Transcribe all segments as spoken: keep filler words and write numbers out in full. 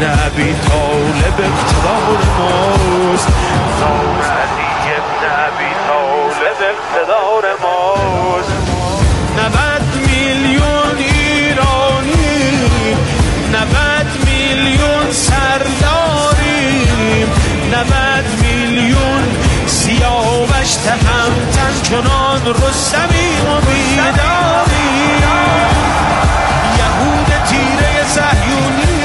ابن ابی طالب اقتدار ماست. امام علی ابن ابی طالب اقتدار ماست. نود میلیون ایرانی، نود میلیون سرداریم، نود میلیون سیاوش تهمتن چنان رستمیم و بیداریم. یهود تیره صهیونی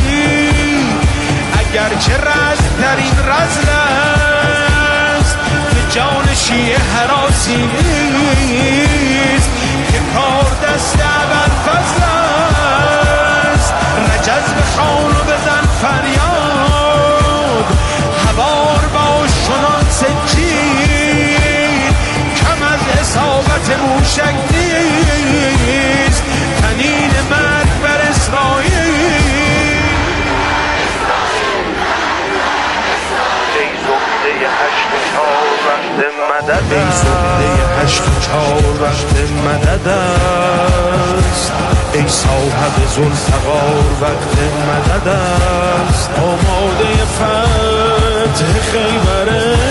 اگرچه رزم در این رزل است، به جان شیعه هراسی نیست که کار دست ابوالفضل است. رجز بخوان و بزن فریاد، هوار باش چنان سجید، کم از اصابت موشک نیست تنین مرگ بر اسرائیل. ای زمده هشت و چهار وقت مدد، ای زمده هشت و چهار وقت مدد است. ای صاحب ذوالفقار وقت مدد است. آماده فتح خیبر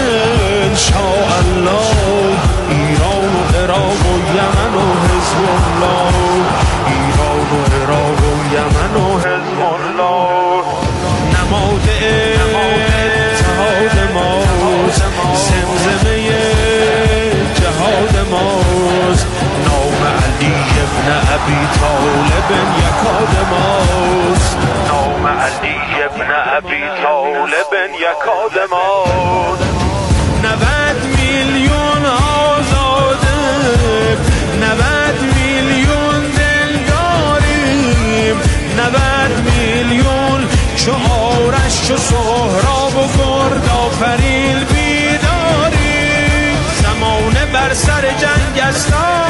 انشاءالله، ایران و عراق و یمن و حزب الله، ایران و عراق و یمن و حزب الله. نماد اتحاد ماست، زمزمه جهاد ماست. نام علی ابن ابی طالب یکاد ماست. نام علی ابن ابی طالب یکاد ماست. نود میلیون آزاده، نود میلیون دلداریم، نود میلیون چو آرش چو سهراب و گرد آفریل بیداریم. زمانه بر سر جنگ است،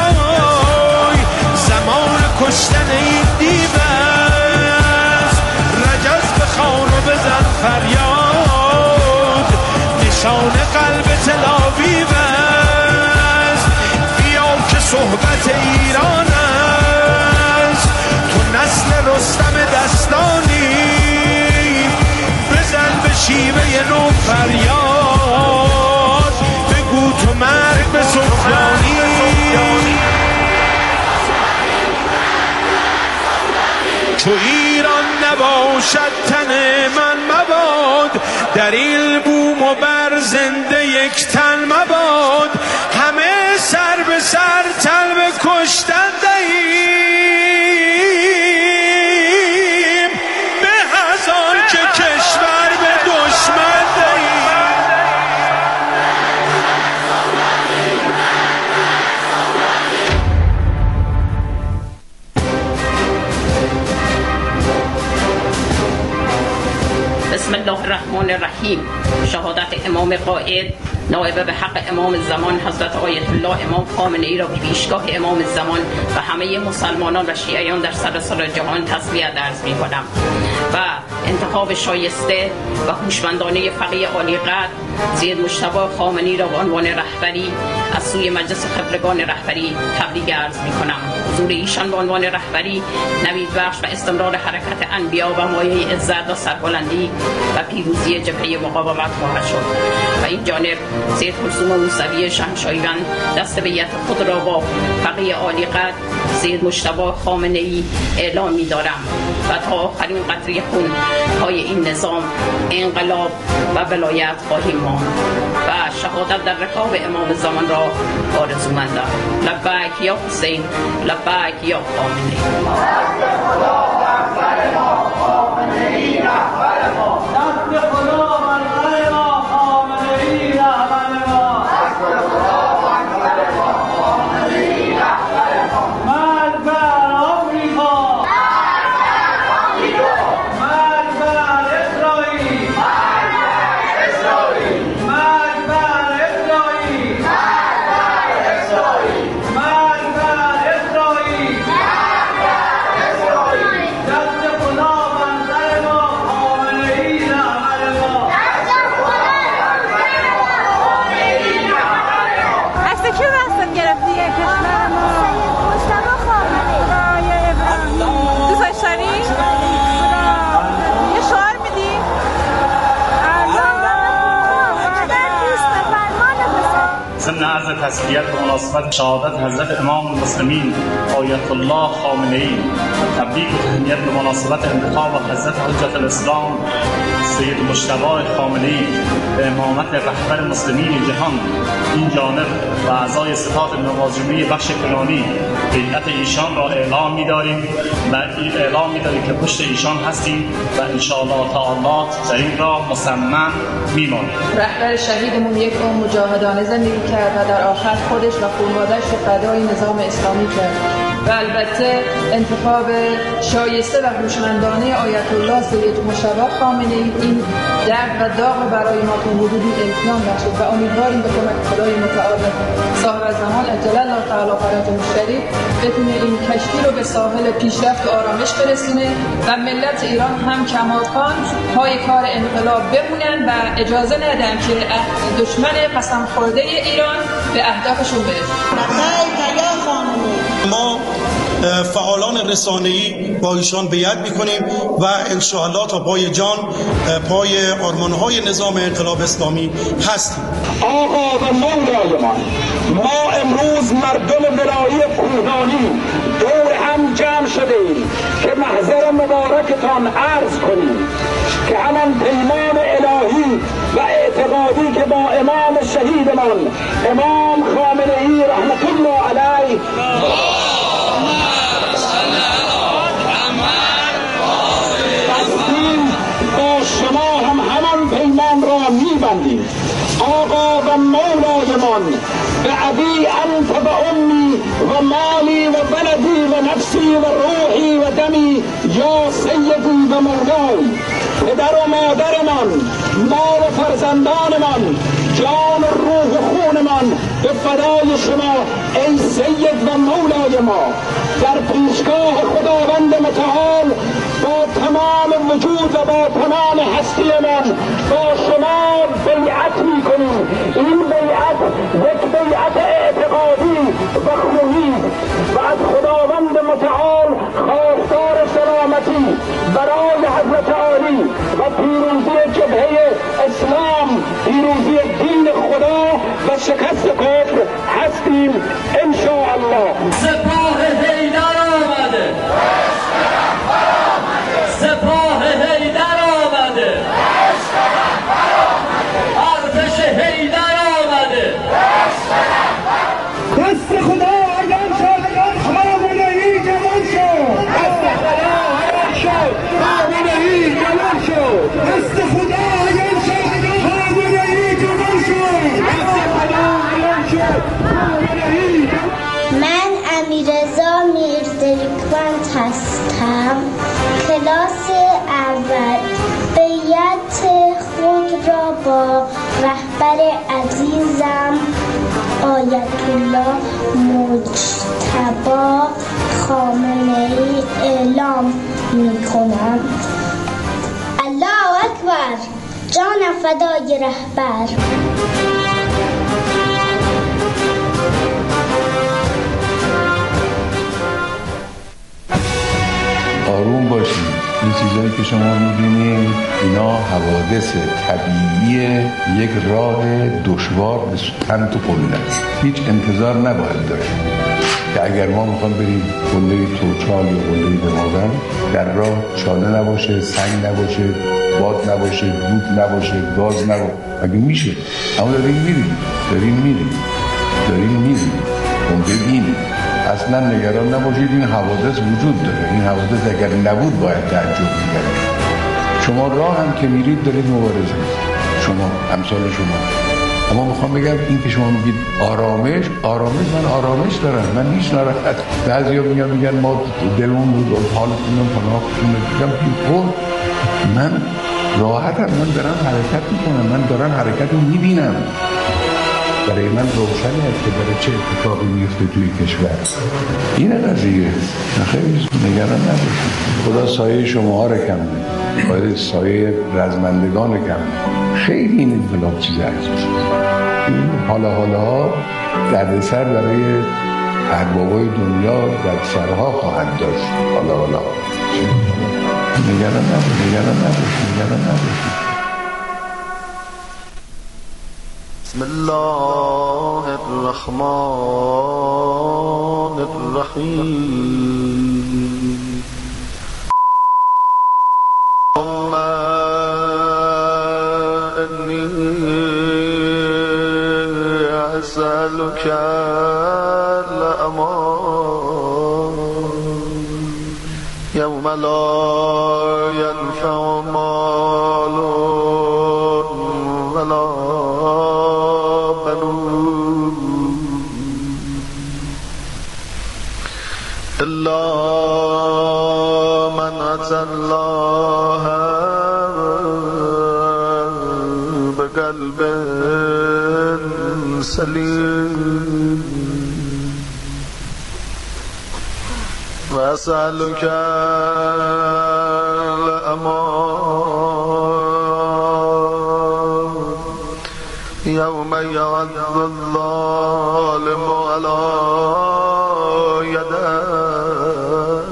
زمان کشتن این دیو است. رجز بخوان و بزن فریاد، نشان قلب تل آویو است. بیا که صحبت ایران است، تو نسل رستم دستانی، بزن به شیوه نو فریاد، بگو تو مرگ به سفیانی. چو ایران نباشد تن من مباد، در این بوم و بر زنده یک تن مباد. همه سر به سر طلب کشتن دهیم، به از آن که کشور به دشمن دهیم. بسم الله الرحمن الرحیم. شهادت امام قائد نائب به حق امام زمان حضرت آیت الله امام خامنه‌ای را به پیشگاه امام زمان و همه مسلمانان و شیعیان در سراسر جهان تسلیت عرض می‌کنم و انتخاب شایسته و هوشمندانه فقیه عالی قدر سید مجتبی خامنه‌ای را به عنوان رهبری از سوی مجلس خبرگان رهبری تبریک عرض می‌کنم. حضور ایشان به عنوان رهبری نوید بخش و استمرار حرکت انبیا و مایه عزت و سربلندی و پیروزی جبهه مقاومت خواهد شد و این جانب سید کلثوم موسوی شهنشاهیان دست بیعت خود را با فقیه عالی قدر سید مجتبی خامنه‌ای اعلام می‌دارم و تا آخرین قطره خون پای این نظام انقلاب و ولایت خواهیم ماند و شهادت در رکاب امام زمان را آرزومندم. لبیک یا حسین، لبیک یا خامنه‌ای. عرض تسلیت به مناسبت شهادت حضرت امام المسلمین آیت الله خامنه‌ای، تبریک و تهنیت به مناسبت انتخاب حضرت حجت الاسلام سید مجتبی خامنه‌ای به امامت رهبر مسلمین جهان این جانب و اعضای ستاد نمازجویی بخش فلانی بیعت ایشان را اعلام می‌داریم و اعلام می‌داریم که پشت ایشان هستیم و ان شاء الله تعالی در این راه مصمم می‌مانیم. رهبر شهیدمون یک عمر مجاهدانه زندگی کرد و در آخر خودش و خانواده‌اش رو فدای نظام اسلامی کرد و البته انتخاب شایسته و هوشمندانه آیت الله سید مجتبی خامنه‌ای این درد و داغ برای ما تا حدودی التیام بخشید و امیدواریم به کمک خدای متعال صاحب زمان عجل الله تعالی فرجه الشریف بتونه این کشتی رو به ساحل پیشرفت و آرامش برسونه و ملت ایران هم کماکان پای کار انقلاب بمونن و اجازه ندن که دشمن قسم خورده ایران به اهدافشون برسه. ما فعالان رسانه‌ای با ایشان بیعت می‌کنیم و انشاءالله تا پای جان پای آرمان‌های نظام انقلاب اسلامی هستیم. آقا و مولای ما ما امروز مردم ولایی کوهانی دور هم جمع شدیم که محضر مبارکتان عرض کنیم که همان پیمان الهی و اعتقادی که با امام شهیدمان امام خامنه‌ای رحمت الله علیه با شما هم همان پیمان را می‌بندیم. آقا و مولایمان به ابی انت و امی و مالی و بلدی و نفسی و روحی و دمی یا سیدی و مولای، پدر و مادرمان، ما و فرزندانمان، جان و روح و خونمان به فدای شما ای سید و مولای ما. در پیشگاه خداوند متعال با تمام وجود و با تمام هستیمان با شما بیعت میکنیم. این بیعت یک بیعت اعتقادی و خونی و از خداوند متعال خواستار سلامتی برای حضرت عالی و پیروزی جبهه اسلام، پیروزی دین خدا و شکست کفر هستیم انشاءالله. سپاه حیدر آمده، سپاه حیدر آمده، ارتش حیدر آمده. دست خدا عیان شد، خامنه‌ای جوان شد. دست خدا عیان شد، خامنه‌ای جوان شد. دست خدا عیان شد، خامنه‌ای جوان شد. دست خدا عیان شد، خامنه‌ای. من امیررضا میرزریکوند هستم، کلاس اول. بیعت خود را با رهبر عزیزم آیت الله مجتبی خامنه‌ای اعلام می کنم. الله اکبر، جان فدای رهبر. آروم باشید. این چیزایی که شما می‌بینید اینا حوادث طبیعی یک راه دشوار به سوتن تو قله است. هیچ انتظار نباید داشت که اگر ما میخوام بریم قله توچال یا قله دماوند در راه چاله نباشه، سنگ نباشه، باد نباشه، دود نباشه، گاز نباشه. اگه میشه، اما داریم میریم داریم میریم داریم میریم اون ببینیم. اصلا نگران نباشید، این حوادث وجود داره. این حوادث اگر نبود باید تعجب می‌کردید. شما راه هم که میرید دارید مبارزه، شما امثال شما. اما میخوام بگم این که شما میگید آرامش، آرامش من آرامش دارم، من هیچ ناراحت. بعضیا میگن میگن ما دلمون بود حالتون پناه میگم خود من راحتم، من دارم حرکت میکنم، من دارم حرکت رو میبینم. برای من روشنی است که برای چه اتفاقی میفته توی کشور. این قضیه خیلی نگران نباشید. خدا سایه شماها رو کم می‌کنه، خدا سایه رزمندگان رو کم می‌کنه. خیلی این انقلاب چیز عجیبه. این حالا حالا ها دردسر برای اربابای دنیا در سرها خواهد داشت. حالا حالا نگران نباشید، نگران نباشید، نگران نباشید. بسم الله الرحمن الرحیم اللهم انی اسألك الامان یوم لا ینفع مال ولا بنون الا من اتى الله بقلب سليم وأسألك الأمان يوم يعض الظالم على يديه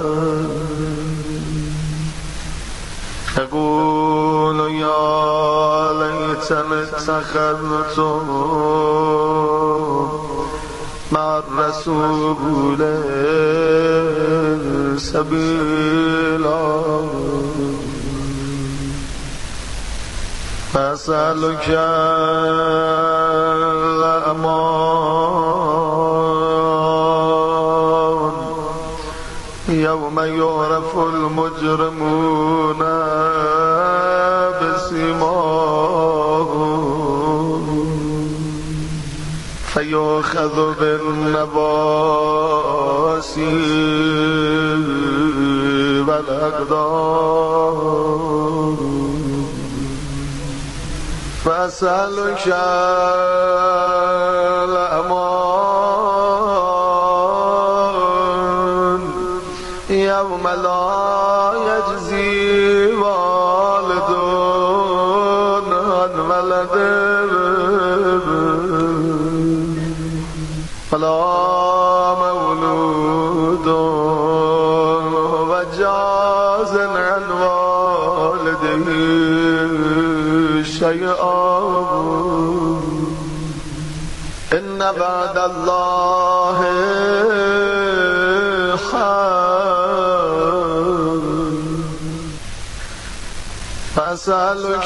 يقول يا ليتني اتخذت مع الرسول سبيلا فأسألك الأمان يوم يعرف المجرمون بسيماهم فيؤخذ بالنواصي والأقدام فأسألك الأمان يوم لا يجزي والد عن ولده ولا مولود هو جاز عن والده شيئا إن بعد الله حق فأسألك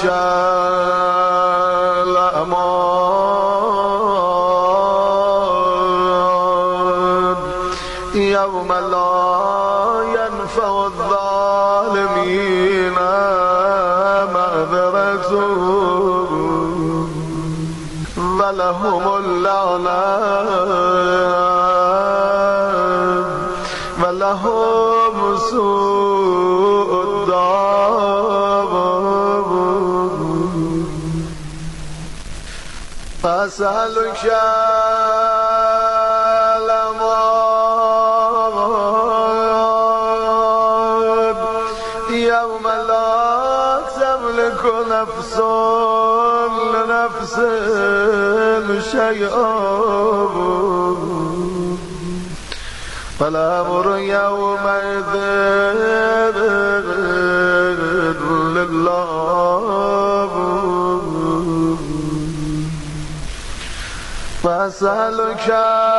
الأمان يوم لا ينفع الظالمين معذرتهم ولهم اللعنة ولهم سوء الدار فأسألك الأمان يوم لا تملك نفس لنفس شيئا والأمر يومئذ لله فأسألك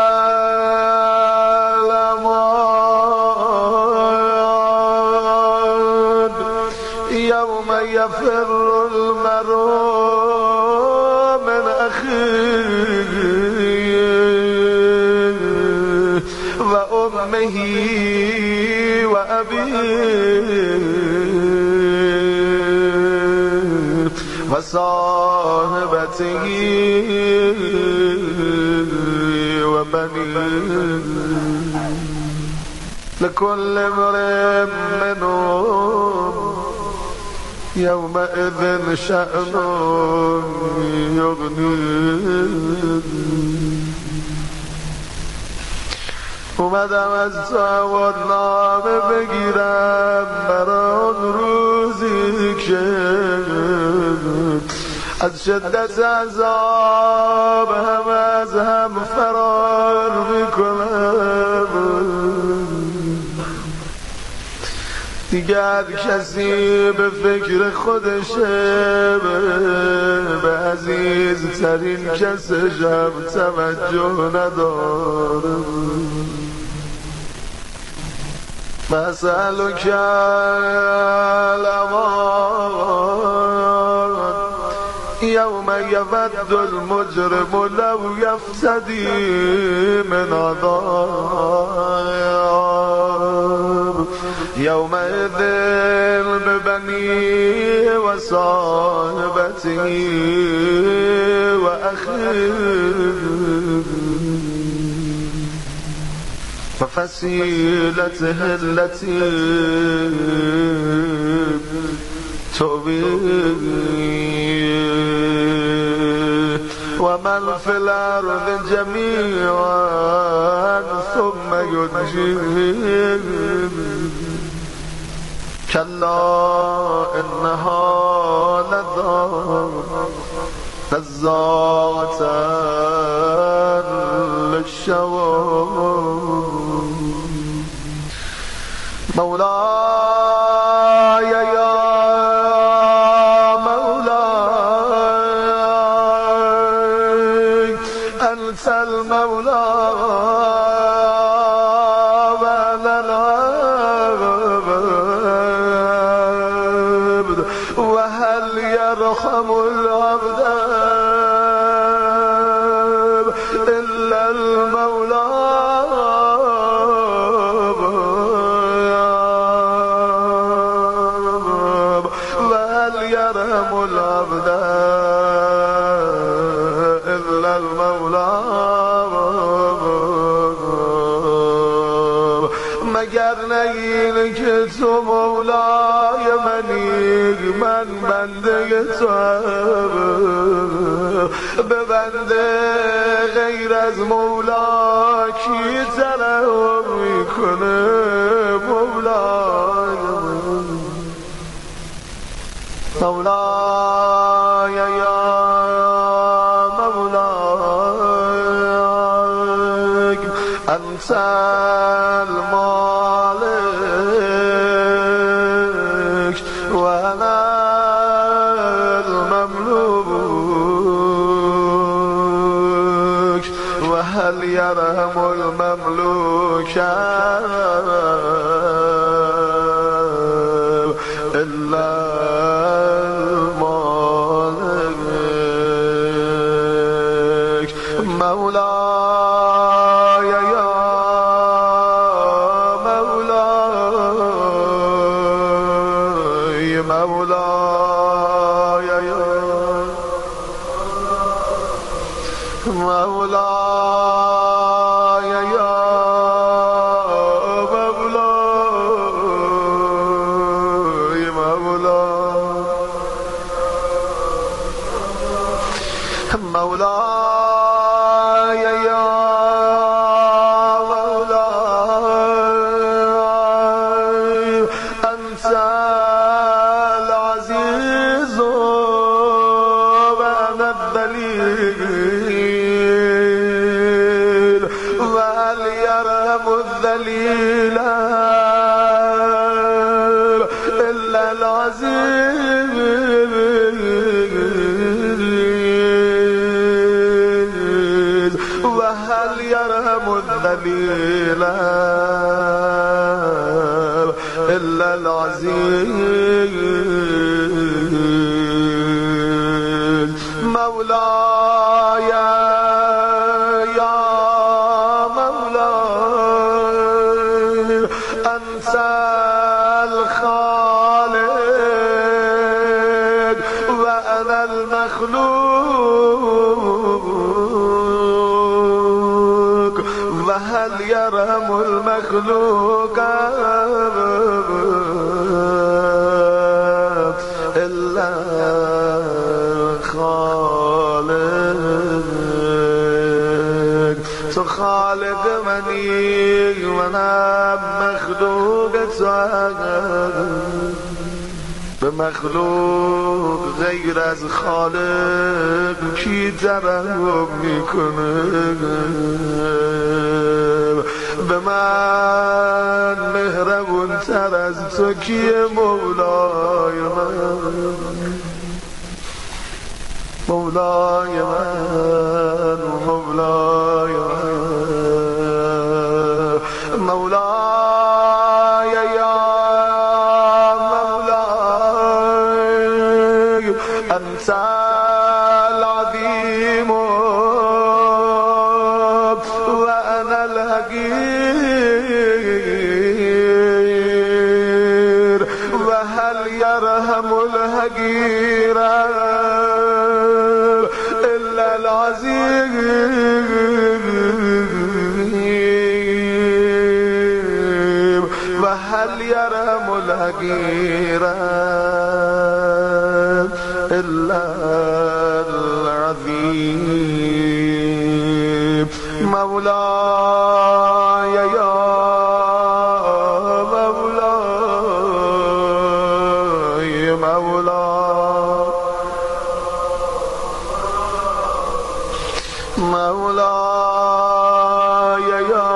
الأمان يوم يفر المرء من أخيه وأمه وأبيه وصاحبته وبنيه لكل امرئ منهم يومئذ شأن يغنيه اومدم از سواد نامه بگیرم برای آن روزی که از شدت عذاب هم از هم فرار میکنم دیگر کسی به فکر خودشه به عزیزترین کسش هم توجه نداره. مسألو کلمان یوم یود المجرم لو یفتدی من عذاب یومئذ ببنی و صاحبتی و اخی ففصيلته التي تؤويه ومن في الأرض جميعا ثم ينجيه كلا إنها لظى نزاعة للشوى مولاي يا مولاي أنت المولى وأنا العبد وهل يرحم العبد إلا المولى العبد إلا المولى مگر نگین که تو مولای منی من بنده تو به بنده غیر از مولا کی طلب میکنه مولای مولاي يا مولاي أنت المالك وأنا المملوك وهل يرحم المملوك إلا مولاي يا مولاي مولاي يا مولاي يا مولاي مولاي مولاي يا مولاي أنت العزيز وأنا الذليل وهل يرحم الذليل إلا العزيز وهل يرحم الذليل إلا العزيز مولاي يا مولاي أنت الخالق وأنا المخلوق وهل يرحم المخلوق إلا خالق تو خالق منی منم مخلوق تو به مخلوق غیر از خالق کی ترحم میکنه به من مهربون تر از تو کیه مولای من مولای من مولای من مولای یا مولای انت العظیم و انا الحقیر و هل یرحم الحقیر الا العظیم و هل یرحم الحقیر الا العظیم مولاي يا مولاي مولاي مولاي يا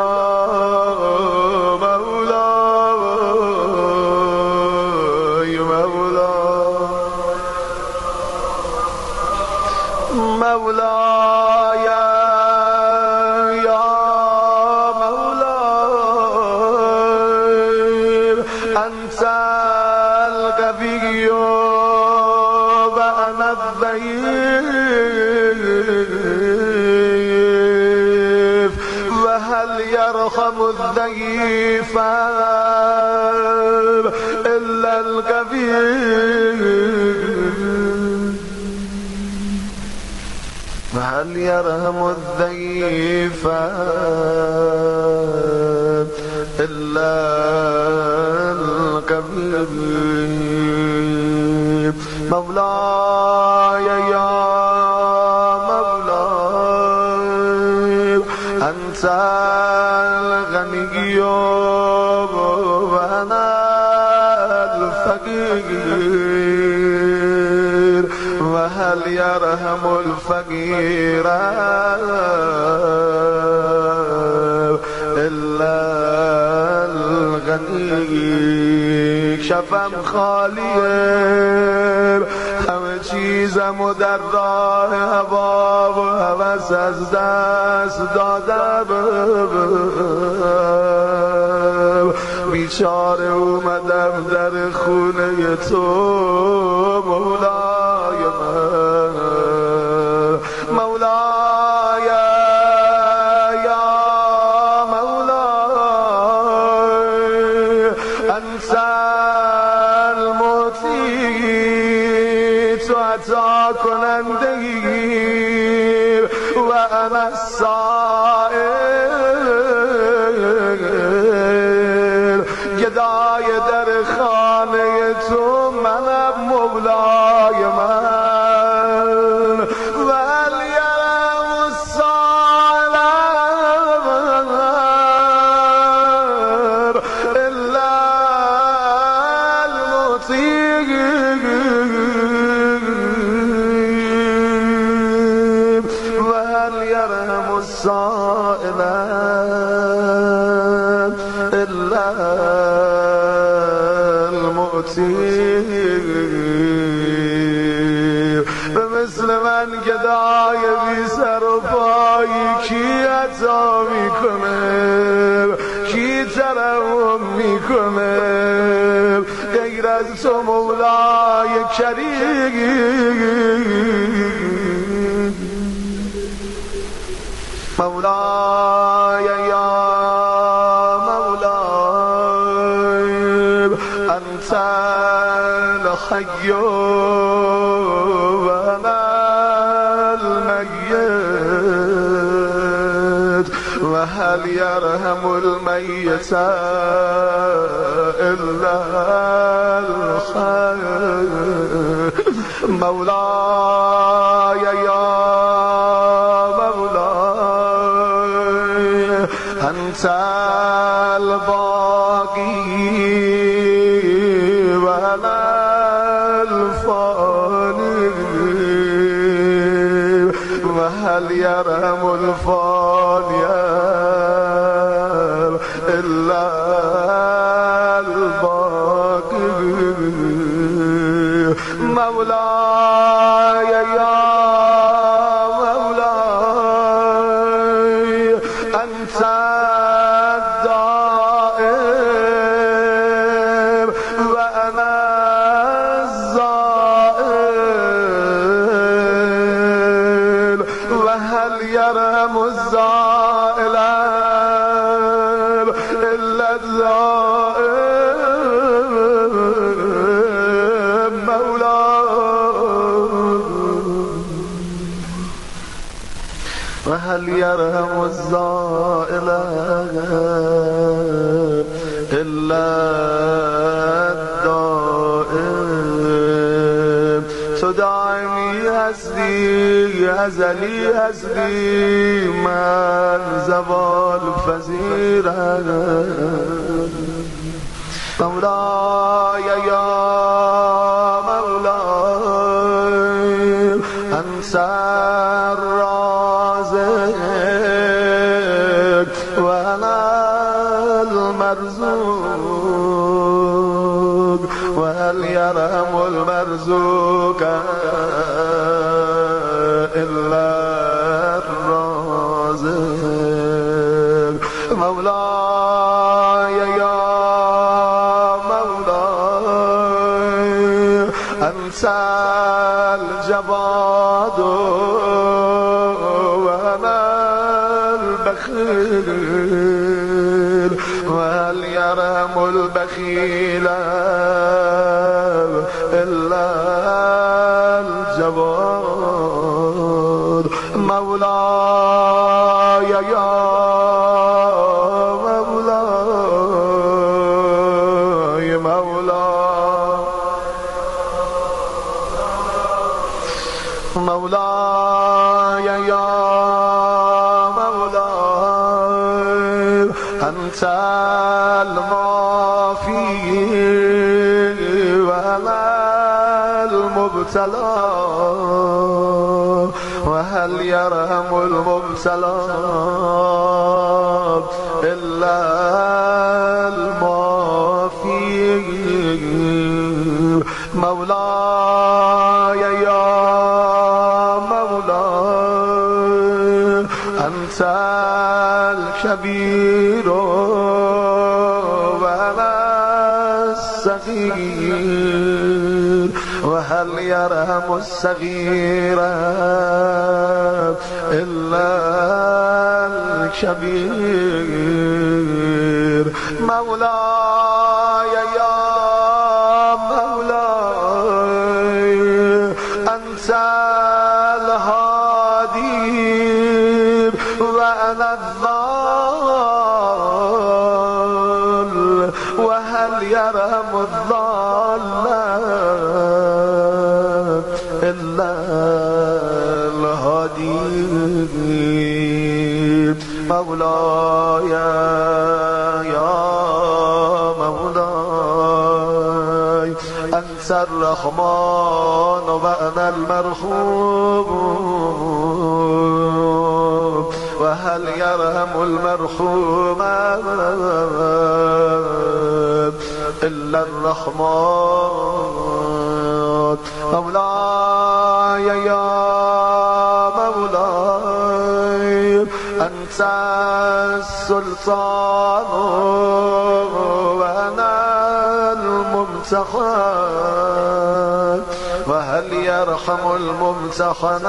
مولاي مولاي مولاي أنت القوي وأنا الضعيف وهل يرحم الضعيف إلا القوي وهل يرحم الضعيف إلا القوي مولاي يا مولاي أنت الغني وأنا الفقير وهل يرحم الفقير إلا الغني شفم خالیه همه چیزمو در راه هوا و هوس از دست دادم بیچاره اومدم در خونه تو مولای من مولای یا مولای انت المعطی تو عطا کننده و انا السائل گدای در خانه تو منم مولای من و هل یرم السائل الا المطیع و هل یرم السائل الا به مثل من گدای بی سر و پایی کی عطا میکنه کی ترحم میکنه غیر از تو مولای کریم مولای یا مولای انت الحي وأنا الميت وهل يرحم الميت إلا الحي مولاي يا مولاي أنت الباقي وأنا وهل يرحم الفاني مولاي يا مولاي أنت الدائم وأنا الزائل وهل يرحم الزائل إلا الزائل مولاي وهل يرحم الزائل إلا الدائم تو دائمی هستی ازلی هستی من زوال پذیرم مولاي يا مولاي أنت الرازق وأنا المرزوق وهل يرحم المرزوق إلا الرازق مولاي يا مولاي أنت الجواد وأنا البخيل وهل يرحم البخيل إلا الجواد مولاي يا مولاي مولاي مولاي يا مولاي أنت المعافي وأنا المبتلى وهل يرحم المبتلى إلا المعافي مولاي يا مولاي أنت الكبير وأنا الصغير وهل يرحم الصغير إلا الكبير مولاي يا مولاي أنت الهادي وأنا الضال وهل يرحم الضال إلا الهادي مولاي يا مولاي أنت الرحمن وأنا المرحوم وهل يرحم المرحوم إلا الرحمن مولاي يا مولاي أنت السلطان وأنا الممتحن وهل يرحم الممتحن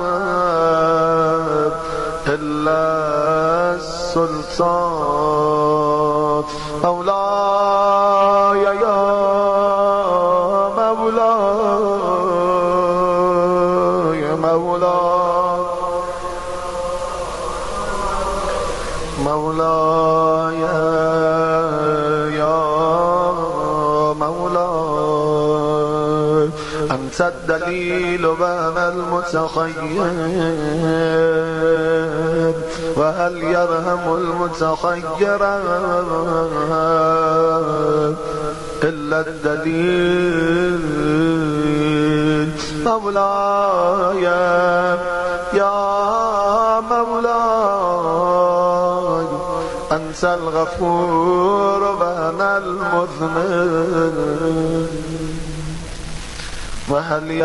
إلا السلطان مولاي يا مولاي مولاي مولاي يا مولاي أنت الدليل وأنا المتخير وهل يرحم المتخير إلا الدليل مولاي يا مولاي أنت الغفور وأنا المذنب و هل